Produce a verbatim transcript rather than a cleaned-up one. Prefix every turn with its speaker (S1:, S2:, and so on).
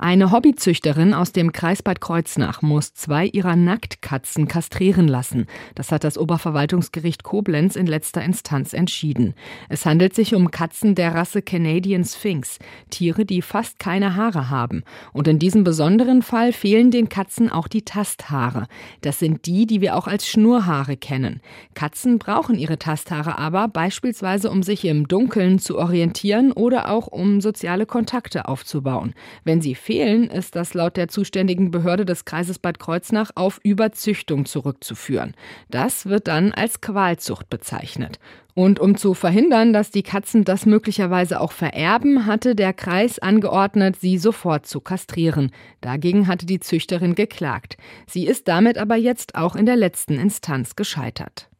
S1: Eine Hobbyzüchterin aus dem Kreis Bad Kreuznach muss zwei ihrer Nacktkatzen kastrieren lassen. Das hat das Oberverwaltungsgericht Koblenz in letzter Instanz entschieden. Es handelt sich um Katzen der Rasse Canadian Sphinx, Tiere, die fast keine Haare haben. Und in diesem besonderen Fall fehlen den Katzen auch die Tasthaare. Das sind die, die wir auch als Schnurrhaare kennen. Katzen brauchen ihre Tasthaare aber beispielsweise, um sich im Dunkeln zu orientieren oder auch um soziale Kontakte aufzubauen. Wenn sie fehlen, ist das laut der zuständigen Behörde des Kreises Bad Kreuznach auf Überzüchtung zurückzuführen. Das wird dann als Qualzucht bezeichnet. Und um zu verhindern, dass die Katzen das möglicherweise auch vererben, hatte der Kreis angeordnet, sie sofort zu kastrieren. Dagegen hatte die Züchterin geklagt. Sie ist damit aber jetzt auch in der letzten Instanz gescheitert.